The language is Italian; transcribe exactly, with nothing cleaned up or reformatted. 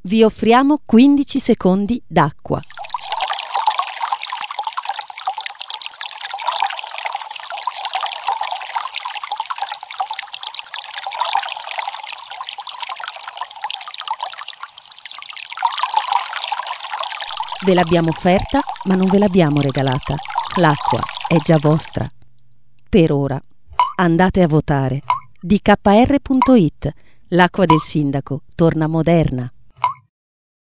Vi offriamo quindici secondi d'acqua. Ve l'abbiamo offerta, ma non ve l'abbiamo regalata. L'acqua è già vostra. Per ora. Andate a votare. D K R punto it. L'acqua del sindaco torna moderna.